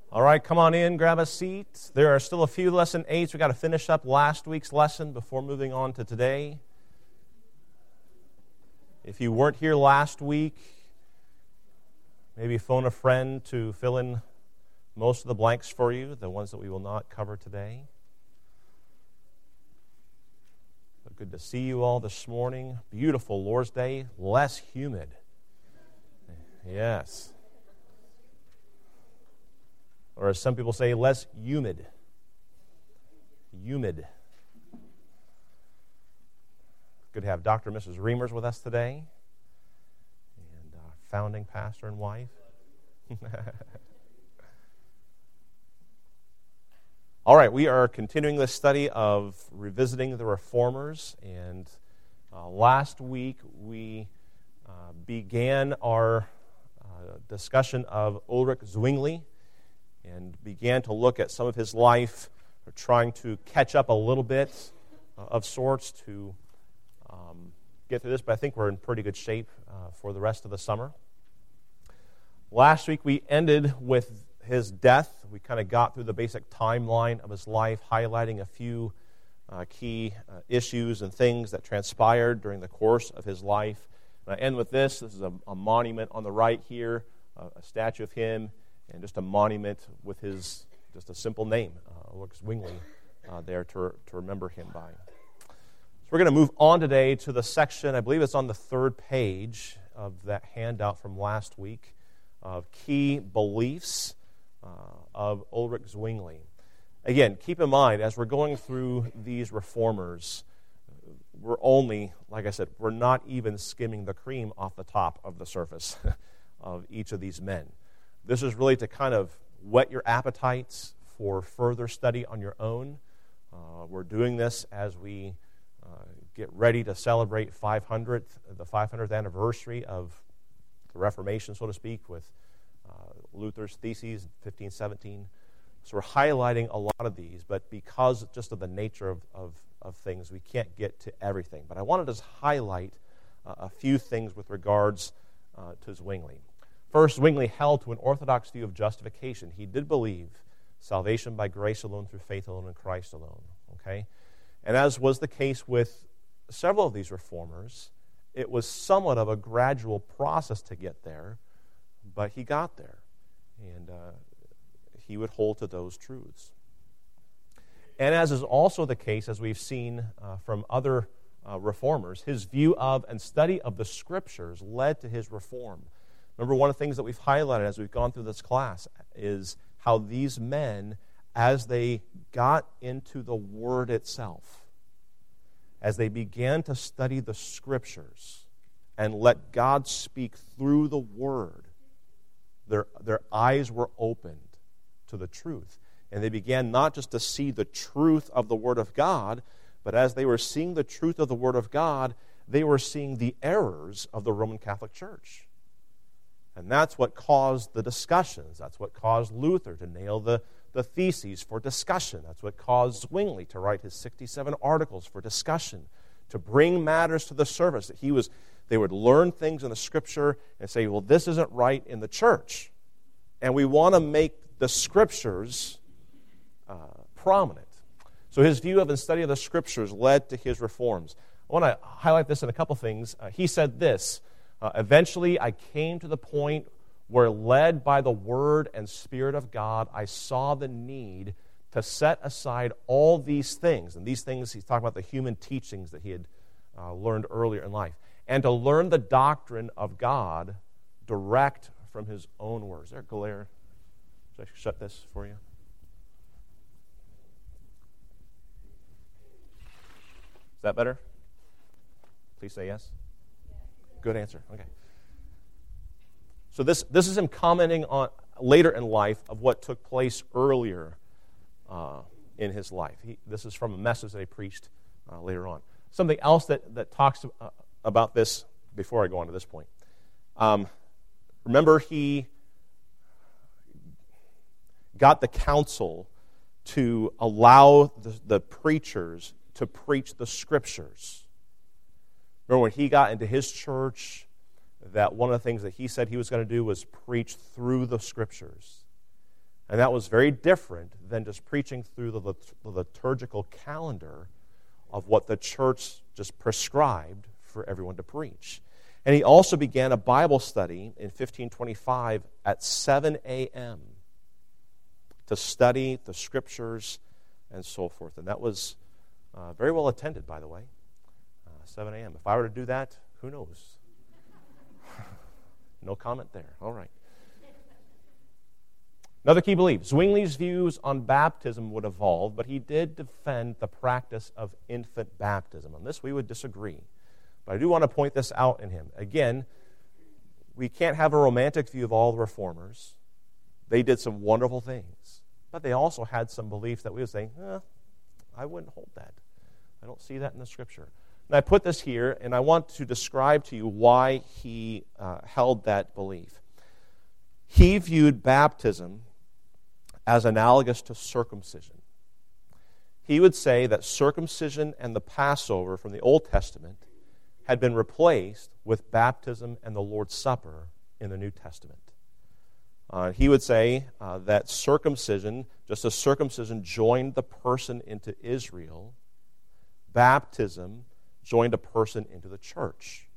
All right, come on in, grab a seat. There are still a few lesson 8s. We've got to finish up last week's lesson before moving on to today. If you weren't here last week, maybe phone a friend to fill in most of the blanks for you, the ones that we will not cover today. But good to see you all this morning. Beautiful Lord's Day, less humid. Yes. Or as some people say, less humid. Humid. Good to have Dr. and Mrs. Reimers with us today. And founding pastor and wife. All right, we are continuing this study of revisiting the Reformers. And last week we began our discussion of Ulrich Zwingli, and began to look at some of his life, trying to catch up a little bit of sorts to get through this, but I think we're in pretty good shape for the rest of the summer. Last week we ended with his death. We kind of got through the basic timeline of his life, highlighting a few key issues and things that transpired during the course of his life. And I end with this. This is a monument on the right here, a statue of him, and just a monument with his, just a simple name, Ulrich Zwingli, there to remember him by. So we're going to move on today to the section, I believe it's on the third page of that handout from last week, of key beliefs of Ulrich Zwingli. Again, keep in mind, as we're going through these reformers, we're only, like I said, we're not even skimming the cream off the top of the surface of each of these men. This is really to kind of whet your appetites for further study on your own. We're doing this as we get ready to celebrate the 500th anniversary of the Reformation, so to speak, with Luther's theses in 1517. So we're highlighting a lot of these, but because just of the nature of things, we can't get to everything. But I wanted to just highlight a few things with regards to Zwingli. First, Zwingli held to an orthodox view of justification. He did believe salvation by grace alone, through faith alone, in Christ alone. Okay? And as was the case with several of these reformers, it was somewhat of a gradual process to get there, but he got there. And he would hold to those truths. And as is also the case, as we've seen from other reformers, his view of and study of the Scriptures led to his reform. Remember, one of the things that we've highlighted as we've gone through this class is how these men, as they got into the Word itself, as they began to study the Scriptures and let God speak through the Word, their eyes were opened to the truth. And they began not just to see the truth of the Word of God, but as they were seeing the truth of the Word of God, they were seeing the errors of the Roman Catholic Church. And that's what caused the discussions. That's what caused Luther to nail the theses for discussion. That's what caused Zwingli to write his 67 articles for discussion, to bring matters to the surface. That they would learn things in the Scripture and say, well, this isn't right in the church. And we want to make the Scriptures prominent. So his view of and study of the Scriptures led to his reforms. I want to highlight this in a couple things. He said this, eventually I came to the point where, led by the Word and Spirit of God, I saw the need to set aside all these things. And these things, he's talking about the human teachings that he had learned earlier in life, and to learn the doctrine of God direct from his own words. Is there a glare? Should I shut this for you? Is that better? Please say yes. Good answer. Okay. So this is him commenting on later in life of what took place earlier in his life. This is from a message that he preached later on. Something else that talks about this before I go on to this point. Remember, he got the council to allow the preachers to preach the Scriptures. Remember when he got into his church, that one of the things that he said he was going to do was preach through the Scriptures. And that was very different than just preaching through the liturgical calendar of what the church just prescribed for everyone to preach. And he also began a Bible study in 1525 at 7 a.m. to study the Scriptures and so forth. And that was very well attended, by the way, 7 a.m. If I were to do that, who knows? No comment there. All right. Another key belief, Zwingli's views on baptism would evolve, but he did defend the practice of infant baptism. On this we would disagree. But I do want to point this out in him. Again, we can't have a romantic view of all the reformers. They did some wonderful things. But they also had some beliefs that we would say, I wouldn't hold that. I don't see that in the Scripture. And I put this here, and I want to describe to you why he held that belief. He viewed baptism as analogous to circumcision. He would say that circumcision and the Passover from the Old Testament had been replaced with baptism and the Lord's Supper in the New Testament. He would say that circumcision, just as circumcision joined the person into Israel, baptism joined a person into the church.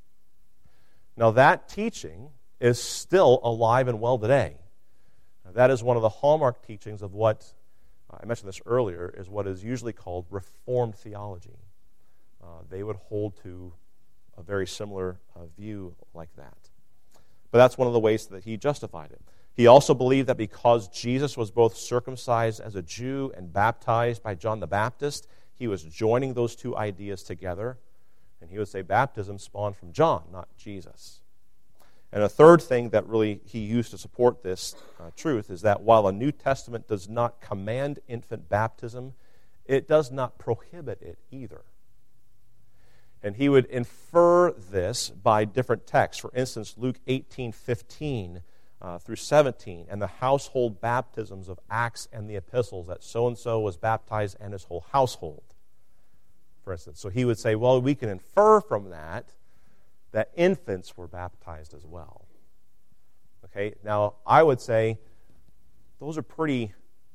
Now that teaching is still alive and well today. That is one of the hallmark teachings of what, I mentioned this earlier, is what is usually called Reformed theology. They would hold to a very similar view like that. But that's one of the ways that he justified it. He also believed that because Jesus was both circumcised as a Jew and baptized by John the Baptist, he was joining those two ideas together. And he would say baptism spawned from John, not Jesus. And a third thing that really he used to support this truth is that while the New Testament does not command infant baptism, it does not prohibit it either. And he would infer this by different texts. For instance, Luke 18:15 through 17, and the household baptisms of Acts and the epistles, that so-and-so was baptized and his whole household, for instance. So he would say, well, we can infer from that infants were baptized as well. Okay, now I would say those are pretty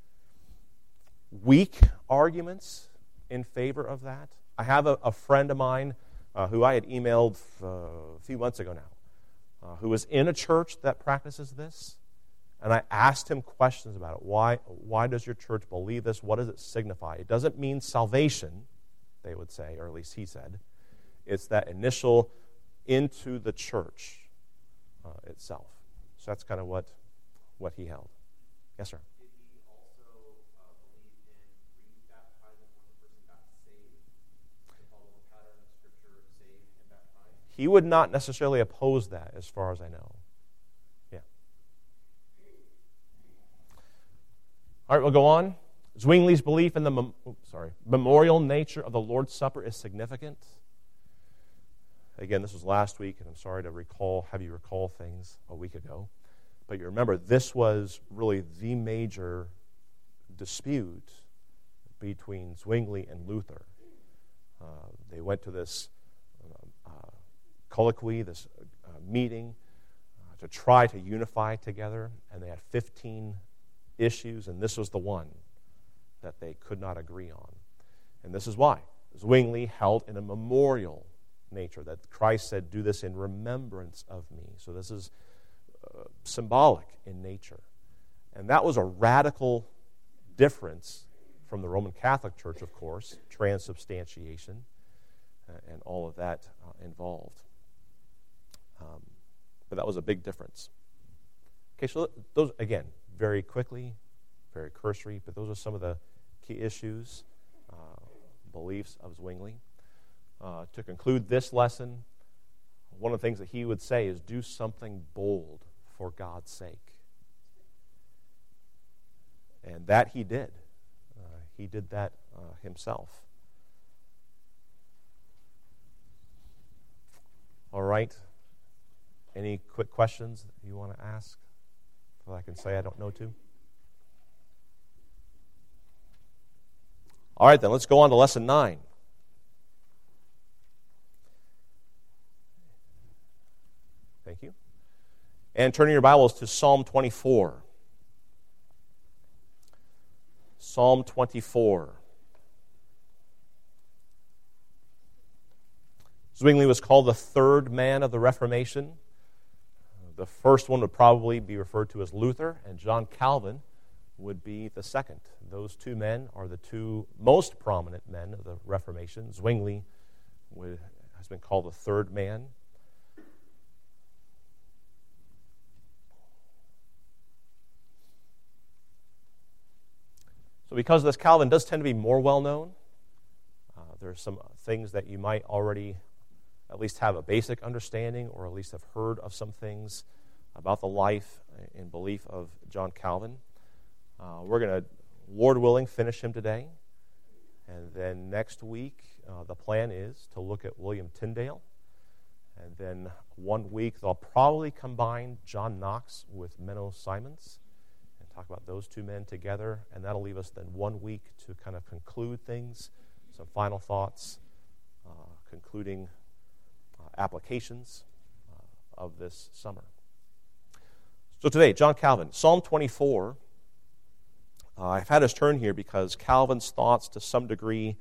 weak arguments in favor of that. I have a friend of mine who I had emailed a few months ago now, who is in a church that practices this, and I asked him questions about it. Why does your church believe this? What does it signify? It doesn't mean salvation, they would say, or at least he said. It's that initial into the church itself. So that's kind of what he held. Yes, sir? Did he also believe in re-baptizing when the person got saved? To follow the pattern of Scripture, saved and baptized? He would not necessarily oppose that, as far as I know. Yeah. All right, we'll go on. Zwingli's belief in the memorial nature of the Lord's Supper is significant. Again, this was last week, and I'm sorry to have you recall things a week ago. But you remember, this was really the major dispute between Zwingli and Luther. They went to this colloquy, this meeting, to try to unify together, and they had 15 issues, and this was the one that they could not agree on. And this is why. Zwingli held in a memorial nature, that Christ said, do this in remembrance of me. So this is symbolic in nature. And that was a radical difference from the Roman Catholic Church, of course, transubstantiation and all of that involved. But that was a big difference. Okay, so those, again, very quickly, very cursory, but those are some of the key issues, beliefs of Zwingli. To conclude this lesson, one of the things that he would say is do something bold for God's sake. And that he did. He did that himself. All right. Any quick questions that you want to ask that I can say I don't know to? All right, then let's go on to lesson 9. Thank you. And turning your Bibles to Psalm 24. Psalm 24. Zwingli was called the third man of the Reformation. The first one would probably be referred to as Luther, and John Calvin would be the second. Those two men are the two most prominent men of the Reformation. Zwingli has been called the third man. So because of this, Calvin does tend to be more well-known. There are some things that you might already at least have a basic understanding or at least have heard of some things about the life and belief of John Calvin. We're going to, Lord willing, finish him today. And then next week, the plan is to look at William Tyndale. And then 1 week, they'll probably combine John Knox with Menno Simons and talk about those two men together. And that'll leave us then 1 week to kind of conclude things, some final thoughts, concluding applications of this summer. So today, John Calvin, Psalm 24. I've had us turn here because Calvin's thoughts to some degree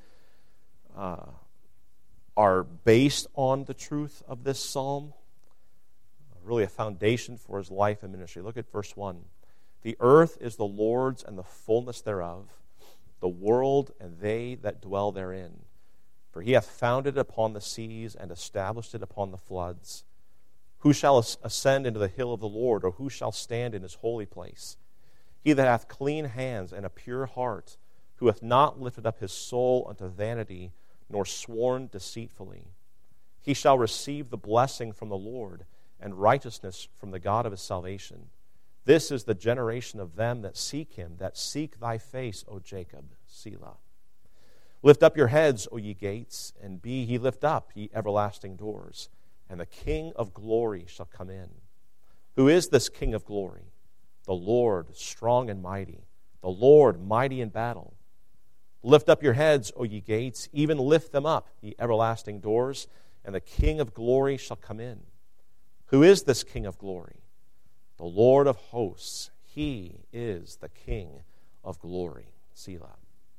are based on the truth of this psalm, really a foundation for his life and ministry. Look at verse 1. The earth is the Lord's and the fullness thereof, the world and they that dwell therein. For he hath founded it upon the seas and established it upon the floods. Who shall ascend into the hill of the Lord, or who shall stand in his holy place? He that hath clean hands and a pure heart, who hath not lifted up his soul unto vanity, nor sworn deceitfully. He shall receive the blessing from the Lord, and righteousness from the God of his salvation. This is the generation of them that seek him, that seek thy face, O Jacob. Selah. Lift up your heads, O ye gates, and be ye lift up, ye everlasting doors, and the King of glory shall come in. Who is this King of glory? The Lord, strong and mighty, the Lord, mighty in battle. Lift up your heads, O ye gates, even lift them up, ye everlasting doors, and the King of glory shall come in. Who is this King of glory? The Lord of hosts. He is the King of glory. Selah.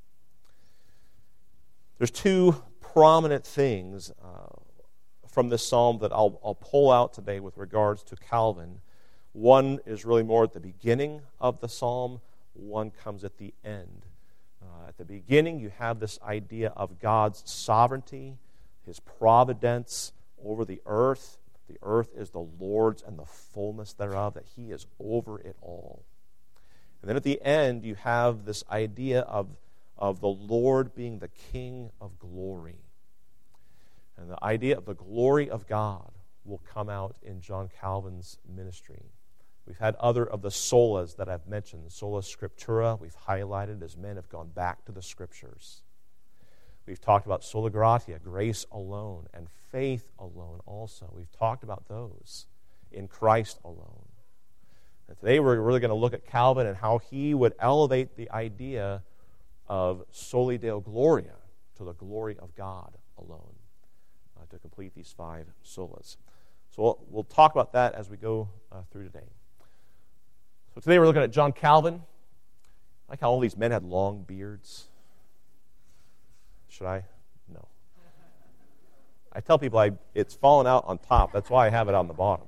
There's two prominent things from this psalm that I'll pull out today with regards to Calvin. One is really more at the beginning of the psalm. One comes at the end. At the beginning, you have this idea of God's sovereignty, his providence over the earth. The earth is the Lord's and the fullness thereof, that he is over it all. And then at the end, you have this idea of the Lord being the King of glory. And the idea of the glory of God will come out in John Calvin's ministry. We've had other of the solas that I've mentioned. Sola Scriptura, we've highlighted as men have gone back to the Scriptures. We've talked about sola gratia, grace alone, and faith alone also. We've talked about those in Christ alone. And today we're really going to look at Calvin and how he would elevate the idea of soli Deo Gloria, to the glory of God alone, to complete these 5 solas. So we'll talk about that as we go through today. So today we're looking at John Calvin. I like how all these men had long beards. Should I? No. I tell people it's fallen out on top. That's why I have it on the bottom.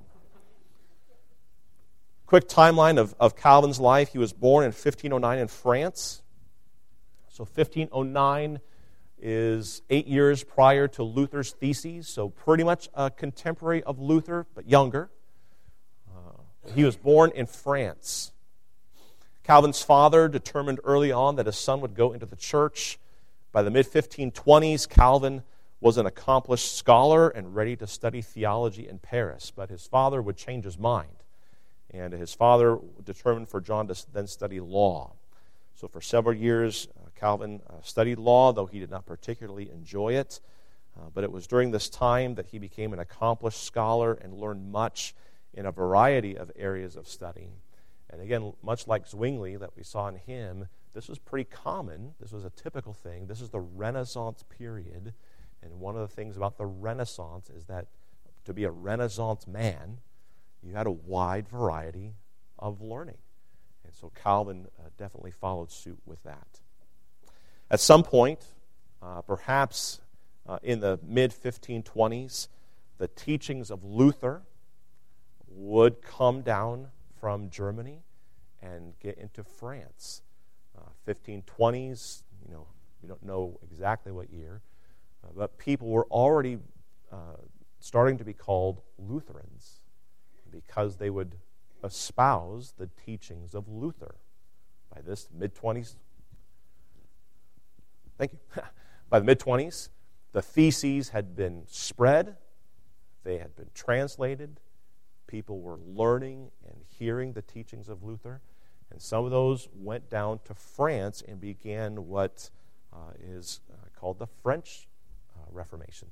Quick timeline of Calvin's life. He was born in 1509 in France. So 1509 is 8 years prior to Luther's theses, so pretty much a contemporary of Luther, but younger. He was born in France. Calvin's father determined early on that his son would go into the church. By the mid-1520s, Calvin was an accomplished scholar and ready to study theology in Paris, but his father would change his mind, and his father determined for John to then study law. So for several years, Calvin studied law, though he did not particularly enjoy it. But it was during this time that he became an accomplished scholar and learned much in a variety of areas of study. And again, much like Zwingli that we saw in him, this was pretty common. This was a typical thing. This is the Renaissance period. And one of the things about the Renaissance is that to be a Renaissance man, you had a wide variety of learning. And so Calvin definitely followed suit with that. At some point, perhaps in the mid-1520s, the teachings of Luther would come down from Germany and get into France. 1520s, we don't know exactly what year, but people were already starting to be called Lutherans because they would espouse the teachings of Luther. By this mid-20s, thank you. By the mid-20s, the theses had been spread, they had been translated, people were learning and hearing the teachings of Luther, and some of those went down to France and began what is called the French Reformation.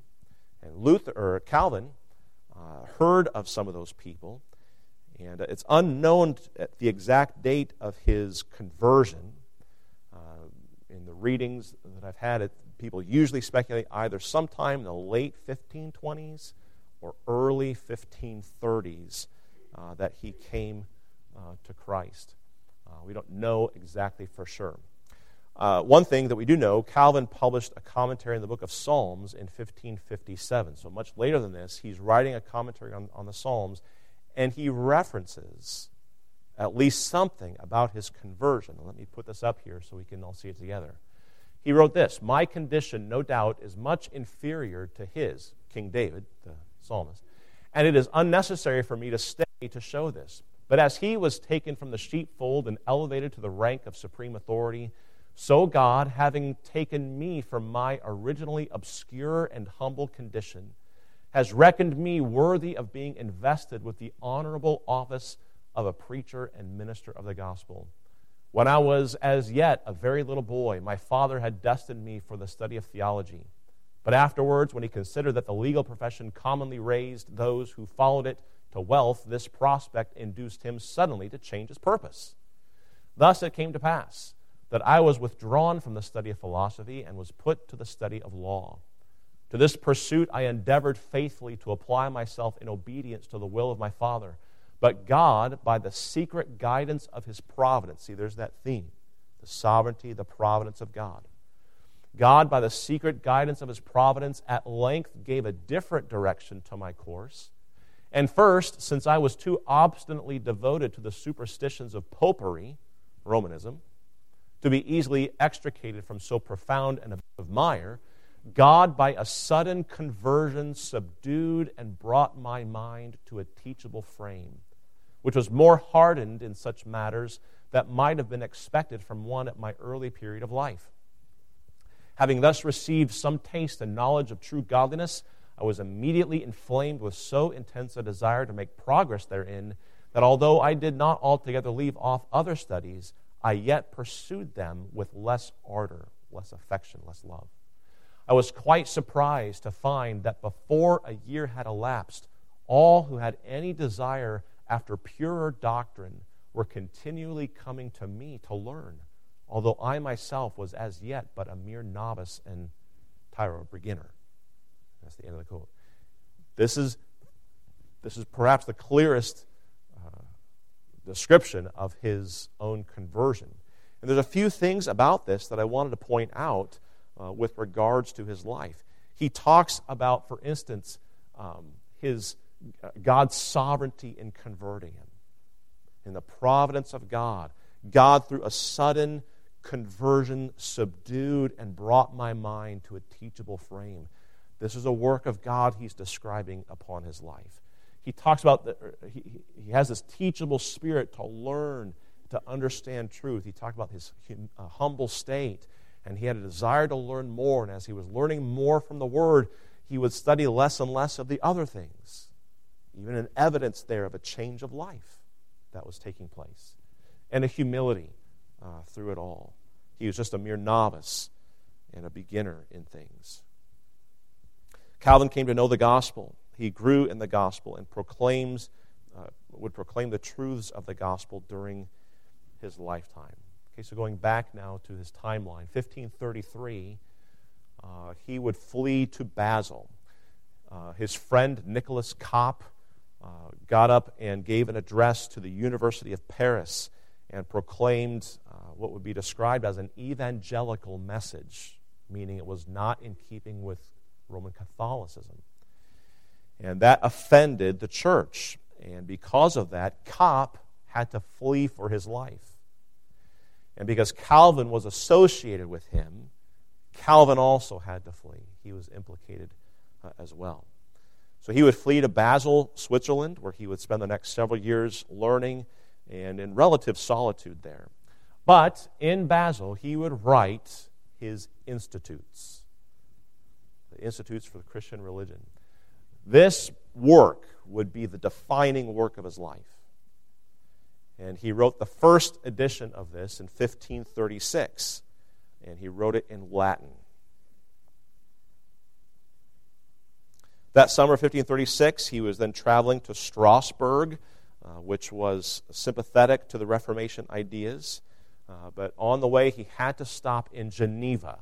And Calvin heard of some of those people, and it's unknown at the exact date of his conversion. In the readings that I've had, people usually speculate either sometime in the late 1520s or early 1530s that he came to Christ. We don't know exactly for sure. One thing that we do know, Calvin published a commentary on the book of Psalms in 1557. So much later than this, he's writing a commentary on the Psalms, and he references at least something about his conversion. Let me put this up here so we can all see it together. He wrote this: "My condition, no doubt, is much inferior to his," King David, the psalmist, "and it is unnecessary for me to stay to show this. But as he was taken from the sheepfold and elevated to the rank of supreme authority, so God, having taken me from my originally obscure and humble condition, has reckoned me worthy of being invested with the honorable office of a preacher and minister of the gospel. When I was as yet a very little boy, my father had destined me for the study of theology. But afterwards, when he considered that the legal profession commonly raised those who followed it to wealth, this prospect induced him suddenly to change his purpose. Thus it came to pass that I was withdrawn from the study of philosophy and was put to the study of law. To this pursuit I endeavored faithfully to apply myself in obedience to the will of my father. But God, by the secret guidance of his providence," see, there's that theme, the sovereignty, the providence of God. God, by the secret guidance of his providence, at length gave a different direction to my course. And first, since I was too obstinately devoted to the superstitions of popery, Romanism, to be easily extricated from so profound an of mire, God, by a sudden conversion, subdued and brought my mind to a teachable frame, which was more hardened in such matters that might have been expected from one at my early period of life. Having thus received some taste and knowledge of true godliness, I was immediately inflamed with so intense a desire to make progress therein that although I did not altogether leave off other studies, I yet pursued them with less ardor, less affection, less love. I was quite surprised to find that before a year had elapsed, all who had any desire after purer doctrine were continually coming to me to learn, although I myself was as yet but a mere novice and tyro beginner. That's the end of the quote. This is perhaps the clearest description of his own conversion. And there's a few things about this that I wanted to point out with regards to his life. He talks about, for instance, his God's sovereignty in converting him. In the providence of God, God through a sudden conversion subdued and brought my mind to a teachable frame. This is a work of God he's describing upon his life. He talks about, he has this teachable spirit to learn, to understand truth. He talked about his humble state, and he had a desire to learn more, and as he was learning more from the Word, he would study less and less of the other things. Even an evidence there of a change of life that was taking place, and a humility through it all. He was just a mere novice and a beginner in things. Calvin came to know the gospel. He grew in the gospel and would proclaim the truths of the gospel during his lifetime. Okay, so going back now to his timeline, 1533, he would flee to Basel. His friend Nicholas Kopp got up and gave an address to the University of Paris and proclaimed what would be described as an evangelical message, meaning it was not in keeping with Roman Catholicism. And that offended the church. And because of that, Kopp had to flee for his life. And because Calvin was associated with him, Calvin also had to flee. He was implicated as well. So he would flee to Basel, Switzerland, where he would spend the next several years learning and in relative solitude there. But in Basel, he would write his Institutes, the Institutes for the Christian Religion. This work would be the defining work of his life. And he wrote the first edition of this in 1536, and he wrote it in Latin. That summer of 1536, he was then traveling to Strasbourg, which was sympathetic to the Reformation ideas. But on the way, he had to stop in Geneva.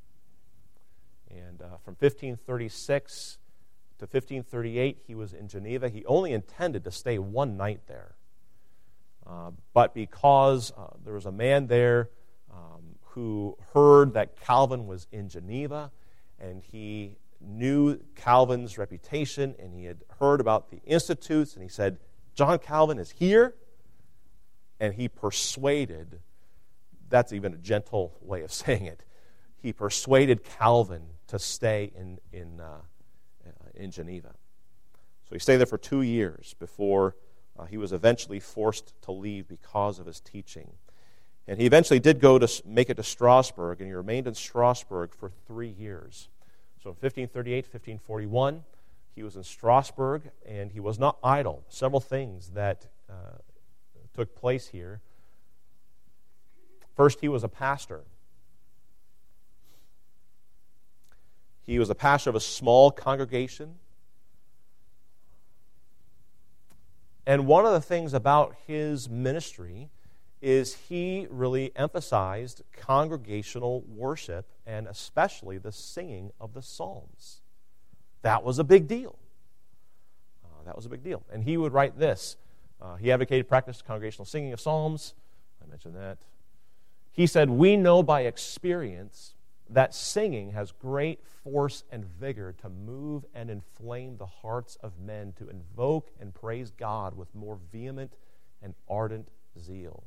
And from 1536 to 1538, he was in Geneva. He only intended to stay one night there. But because there was a man there who heard that Calvin was in Geneva, and he knew Calvin's reputation, and he had heard about the Institutes, and he said, John Calvin is here, and he persuaded, that's even a gentle way of saying it, he persuaded Calvin to stay in Geneva. So he stayed there for 2 years before he was eventually forced to leave because of his teaching. And he eventually did go to make it to Strasbourg, and he remained in Strasbourg for 3 years. So in 1538, 1541, he was in Strasbourg, and he was not idle. Several things that took place here. First, he was a pastor. He was a pastor of a small congregation. And one of the things about his ministry is he really emphasized congregational worship and especially the singing of the Psalms. That was a big deal. And he would write this. He advocated practice congregational singing of Psalms. I mentioned that. He said, we know by experience that singing has great force and vigor to move and inflame the hearts of men to invoke and praise God with more vehement and ardent zeal.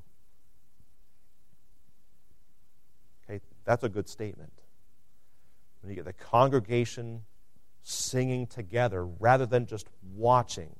Okay, that's a good statement. When you get the congregation singing together rather than just watching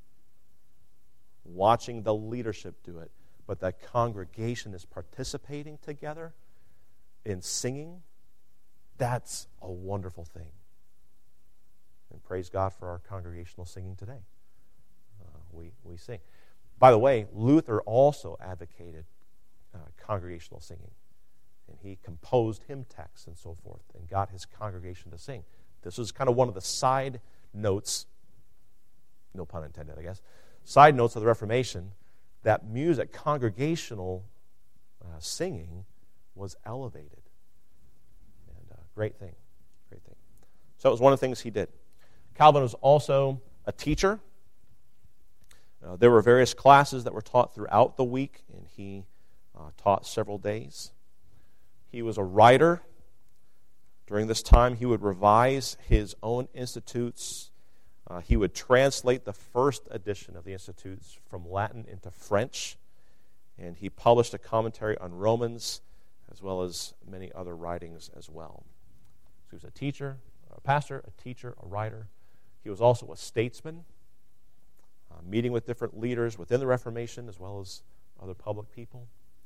the leadership do it, but that congregation is participating together in singing, that's a wonderful thing. And praise God for our congregational singing today. We sing. By the way, Luther also advocated congregational singing. And he composed hymn texts and so forth and got his congregation to sing. This was kind of one of the side notes, no pun intended, I guess, side notes of the Reformation, that music, congregational singing, was elevated. Great thing. So it was one of the things he did. Calvin was also a teacher. There were various classes that were taught throughout the week, and he taught several days. He was a writer. During this time, he would revise his own Institutes. He would translate the first edition of the Institutes from Latin into French, and he published a commentary on Romans, as well as many other writings as well. So he was a teacher, a pastor, a teacher, a writer. He was also a statesman, meeting with different leaders within the Reformation as well as other public people.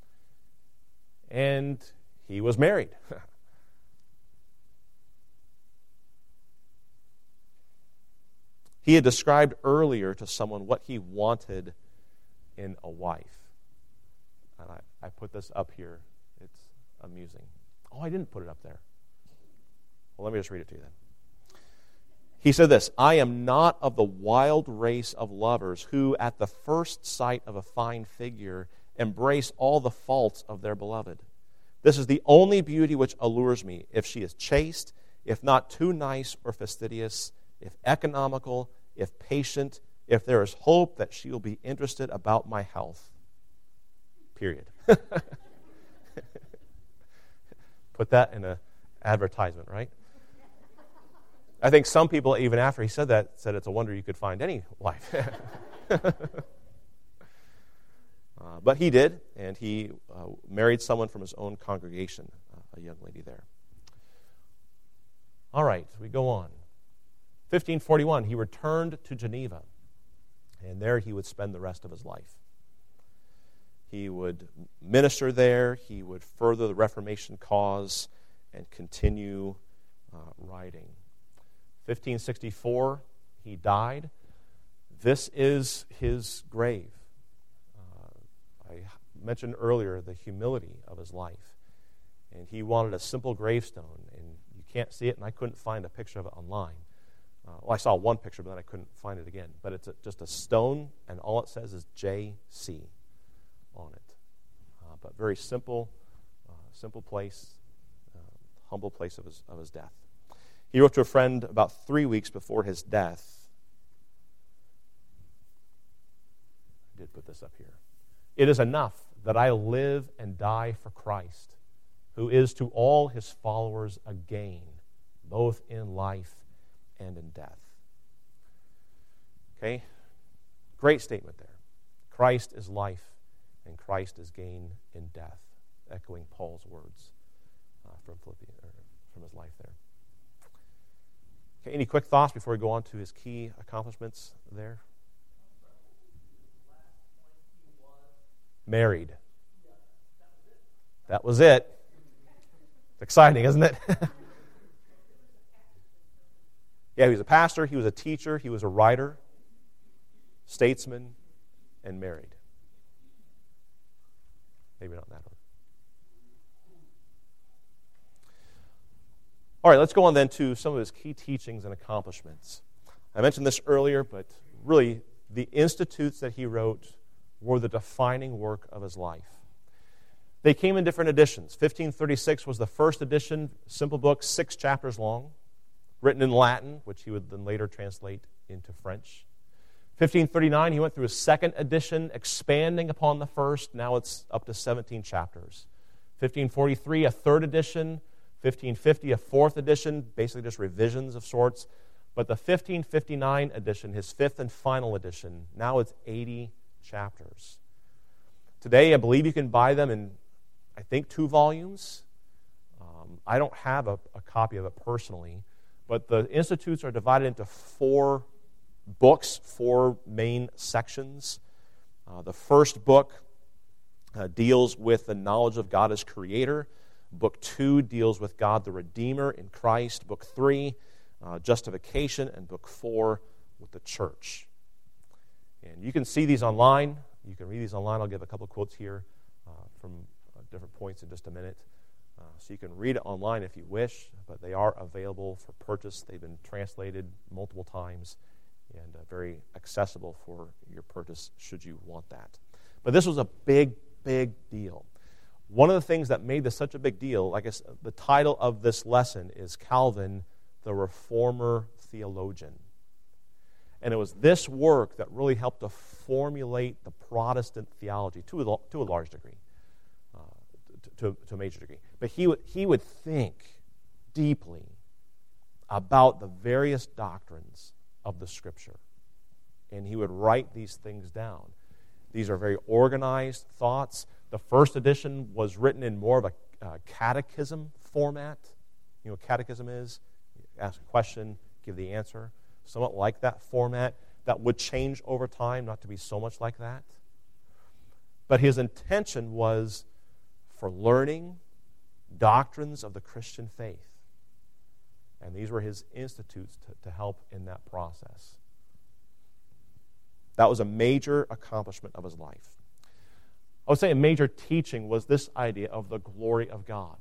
And he was married. He had described earlier to someone what he wanted in a wife. And I put this up here. It's amusing. Oh, I didn't put it up there. Well, let me just read it to you then. He said this, I am not of the wild race of lovers who, at the first sight of a fine figure, embrace all the faults of their beloved. This is the only beauty which allures me, if she is chaste, if not too nice or fastidious, if economical, if patient, if there is hope that she will be interested about my health. Period. Put that in an advertisement, right? I think some people, even after he said that, said it's a wonder you could find any wife. But he did, and he married someone from his own congregation, a young lady there. All right, we go on. 1541, he returned to Geneva, and there he would spend the rest of his life. He would minister there, he would further the Reformation cause, and continue writing. 1564, he died. This is his grave. I mentioned earlier the humility of his life. And he wanted a simple gravestone, and you can't see it, and I couldn't find a picture of it online. I saw one picture, but then I couldn't find it again. But it's just a stone, and all it says is J.C. on it. But very simple place, humble place of his death. He wrote to a friend about 3 weeks before his death. I did put this up here. It is enough that I live and die for Christ, who is to all his followers a gain, both in life and in death. Okay? Great statement there. Christ is life, and Christ is gain in death, echoing Paul's words from his life there. Okay, any quick thoughts before we go on to his key accomplishments there? Married. That was it. It's exciting, isn't it? Yeah, he was a pastor, he was a teacher, he was a writer, statesman, and married. Maybe not in that order. All right, let's go on then to some of his key teachings and accomplishments. I mentioned this earlier, but really the institutes that he wrote were the defining work of his life. They came in different editions. 1536 was the first edition, simple book, 6 chapters long, written in Latin, which he would then later translate into French. 1539, he went through his second edition, expanding upon the first. Now it's up to 17 chapters. 1543, a third edition. 1550, a fourth edition, basically just revisions of sorts. But the 1559 edition, his fifth and final edition, now it's 80 chapters. Today, I believe you can buy them in, I think, 2 volumes. I don't have a copy of it personally, but the institutes are divided into 4 books, 4 main sections. The first book deals with the knowledge of God as creator. Book 2 deals with God the Redeemer in Christ. Book 3, justification. And Book 4, with the church. And you can see these online. You can read these online. I'll give a couple of quotes here from different points in just a minute. So you can read it online if you wish, but they are available for purchase. They've been translated multiple times and very accessible for your purchase should you want that. But this was a big, big deal. One of the things that made this such a big deal, I guess the title of this lesson is Calvin, the Reformer Theologian. And it was this work that really helped to formulate the Protestant theology to a large degree, to a major degree. But he would think deeply about the various doctrines of the Scripture. And he would write these things down. These are very organized thoughts. The first edition was written in more of a catechism format. You know what catechism is? You ask a question, give the answer. Somewhat like that format. That would change over time, not to be so much like that. But his intention was for learning doctrines of the Christian faith. And these were his institutes to help in that process. That was a major accomplishment of his life. I would say a major teaching was this idea of the glory of God.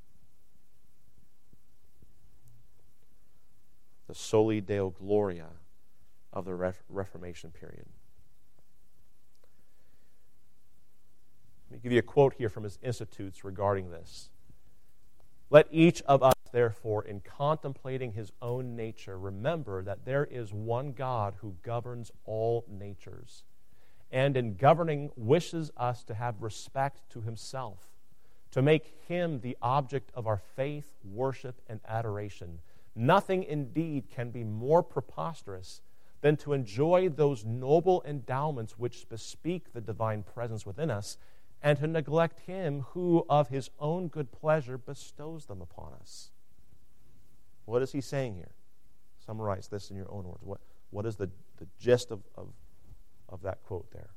The Soli Deo Gloria of the Reformation period. Let me give you a quote here from his institutes regarding this. Let each of us, therefore, in contemplating his own nature, remember that there is one God who governs all natures, and in governing wishes us to have respect to himself, to make him the object of our faith, worship, and adoration. Nothing indeed can be more preposterous than to enjoy those noble endowments which bespeak the divine presence within us, and to neglect him who of his own good pleasure bestows them upon us. What is he saying here? Summarize this in your own words. What is the gist of that quote there?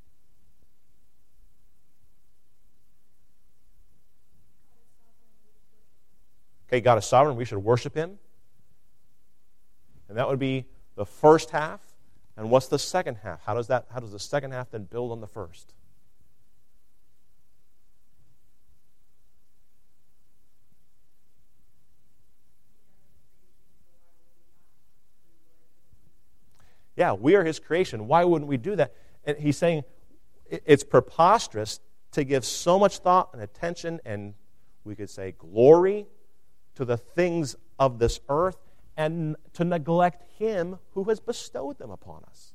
Okay, God is sovereign, we should worship him. And that would be the first half. And what's the second half? How does the second half then build on the first? Yeah, we are his creation. Why wouldn't we do that? And he's saying it's preposterous to give so much thought and attention and, we could say, glory to the things of this earth and to neglect him who has bestowed them upon us.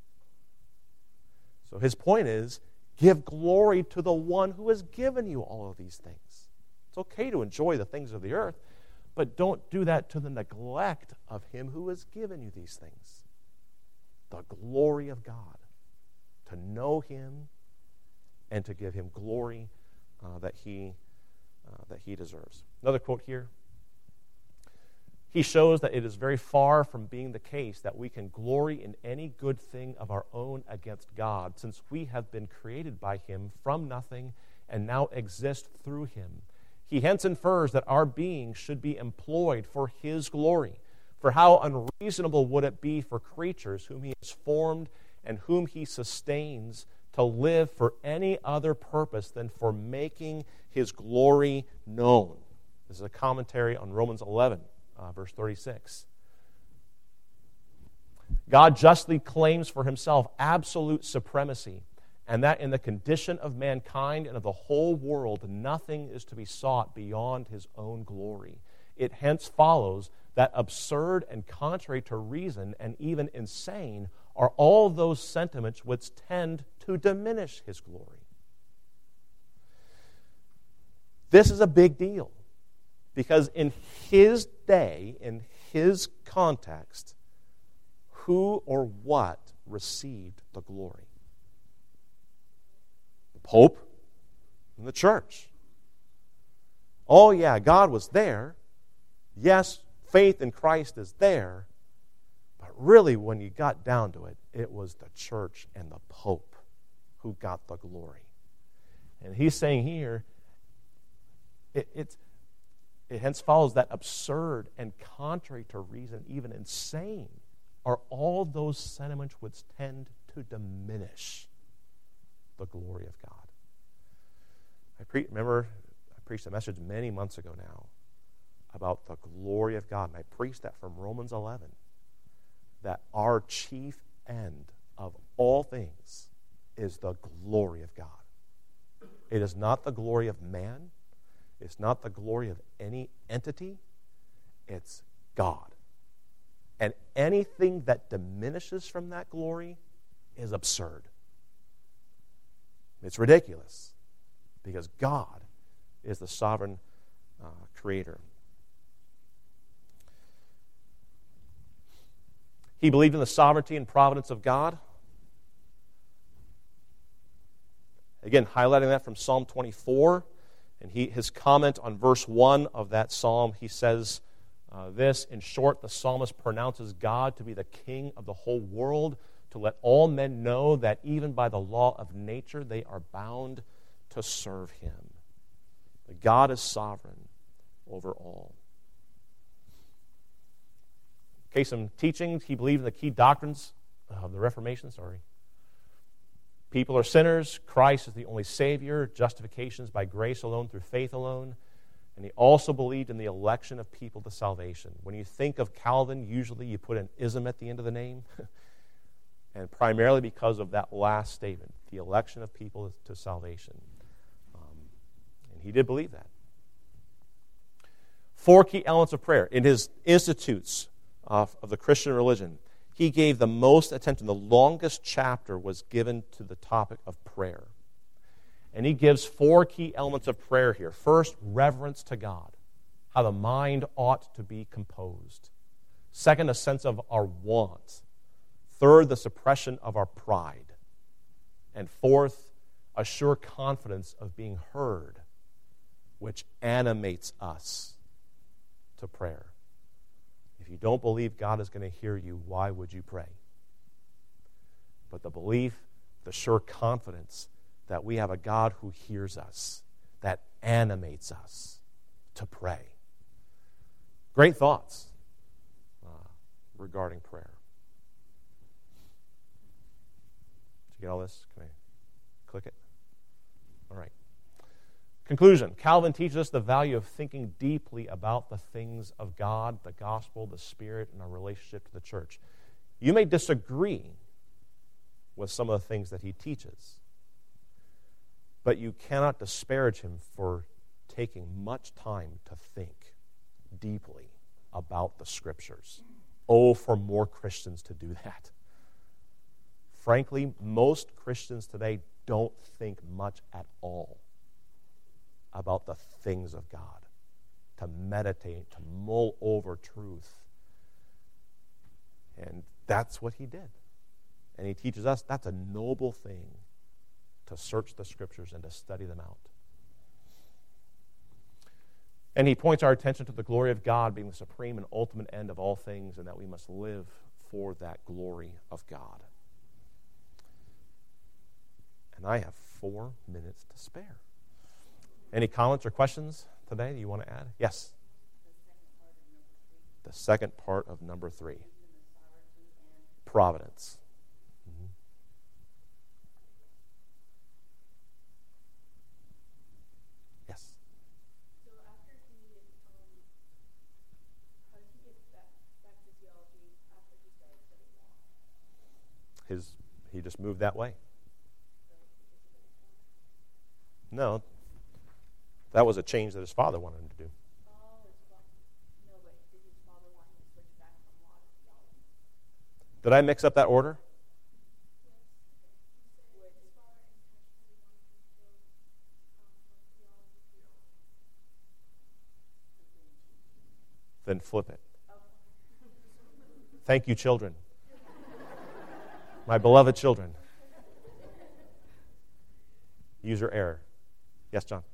So his point is, give glory to the one who has given you all of these things. It's okay to enjoy the things of the earth, but don't do that to the neglect of him who has given you these things. The glory of God, to know him and to give him glory that he deserves. Another quote here. He shows that it is very far from being the case that we can glory in any good thing of our own against God, since we have been created by him from nothing and now exist through him. He hence infers that our being should be employed for his glory. For how unreasonable would it be for creatures whom he has formed and whom he sustains to live for any other purpose than for making his glory known? This is a commentary on Romans 11, verse 36. God justly claims for himself absolute supremacy, and that in the condition of mankind and of the whole world, nothing is to be sought beyond his own glory. It hence follows that absurd and contrary to reason and even insane are all those sentiments which tend to diminish his glory. This is a big deal because in his day, in his context, who or what received the glory? The Pope and the church. Oh yeah, God was there. Yes, faith in Christ is there, but really when you got down to it, it was the church and the Pope who got the glory. And he's saying here, it hence follows that absurd and contrary to reason, even insane, are all those sentiments which tend to diminish the glory of God. Remember, I preached a message many months ago now about the glory of God. And I preached that from Romans 11, that our chief end of all things is the glory of God. It is not the glory of man. It's not the glory of any entity. It's God. And anything that diminishes from that glory is absurd. It's ridiculous because God is the sovereign creator. He believed in the sovereignty and providence of God. Again, highlighting that from Psalm 24. And his comment on verse 1 of that psalm, he says this, in short, the psalmist pronounces God to be the king of the whole world, to let all men know that even by the law of nature they are bound to serve him. That God is sovereign over all. Okay, some teachings. He believed in the key doctrines of the Reformation. People are sinners. Christ is the only Savior. Justification is by grace alone, through faith alone. And he also believed in the election of people to salvation. When you think of Calvin, usually you put an ism at the end of the name. And primarily because of that last statement, the election of people to salvation. And he did believe that. 4 key elements of prayer. In his Institutes of the Christian religion, he gave the most attention. The longest chapter was given to the topic of prayer. And he gives 4 key elements of prayer here. First, reverence to God, how the mind ought to be composed. Second, a sense of our want. Third, the suppression of our pride. And fourth, a sure confidence of being heard, which animates us to prayer. If you don't believe God is going to hear you, why would you pray? But the belief, the sure confidence that we have a God who hears us, that animates us to pray. Great thoughts regarding prayer. Did you get all this? Can I click it? All right. Conclusion. Calvin teaches us the value of thinking deeply about the things of God, the gospel, the Spirit, and our relationship to the church. You may disagree with some of the things that he teaches, but you cannot disparage him for taking much time to think deeply about the Scriptures. Oh, for more Christians to do that. Frankly, most Christians today don't think much at all about the things of God, to meditate, to mull over truth. And that's what he did. And he teaches us that's a noble thing, to search the Scriptures and to study them out. And he points our attention to the glory of God being the supreme and ultimate end of all things, and that we must live for that glory of God. And I have 4 minutes to spare. Any comments or questions today that you want to add? Yes? The second part of number 3. Providence. Mm-hmm. Yes? So after he, how did he get back to theology after he started studying law? He just moved that way. No. That was a change that his father wanted him to do. Oh, no, but did his father want him to switch back from law to theology? Did I mix up that order? Then flip it. Thank you, children. My beloved children. User error. Yes, John?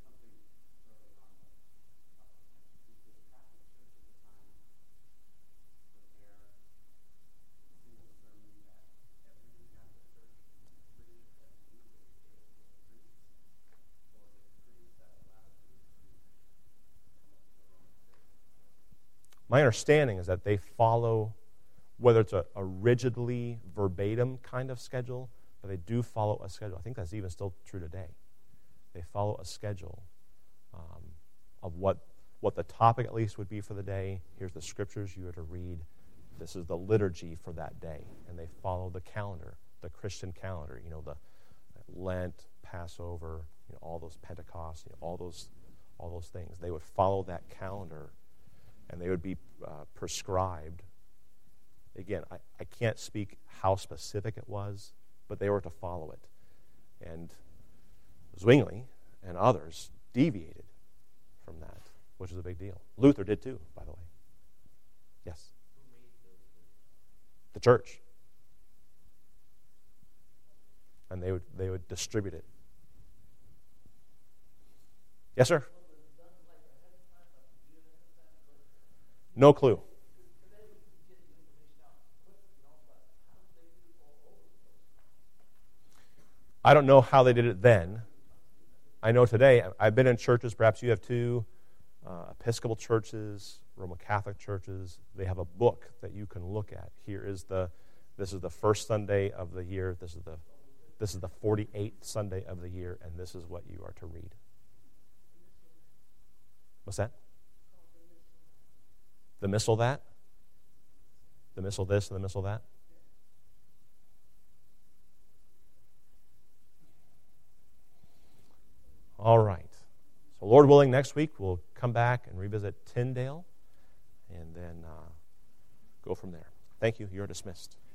My understanding is that they follow, whether it's a rigidly verbatim kind of schedule, but they do follow a schedule. I think that's even still true today. They follow a schedule of what the topic at least would be for the day. Here's the Scriptures you are to read. This is the liturgy for that day. And they follow the calendar, the Christian calendar, the Lent, Passover, all those Pentecost, all those things. They would follow that calendar, and they would be prescribed. Again, I can't speak how specific it was, but they were to follow it. And Zwingli and others deviated from that, which is a big deal. Luther did too, by the way. Yes? The church. And they would distribute it. Yes, sir? No clue. I don't know how they did it then. I know today, I've been in churches, perhaps you have too, Episcopal churches, Roman Catholic churches. They have a book that you can look at. This is the first Sunday of the year. This is the 48th Sunday of the year, and this is what you are to read. What's that? The missal that? The missal this and the missal that? All right. So Lord willing, next week we'll come back and revisit Tyndale and then go from there. Thank you. You're dismissed.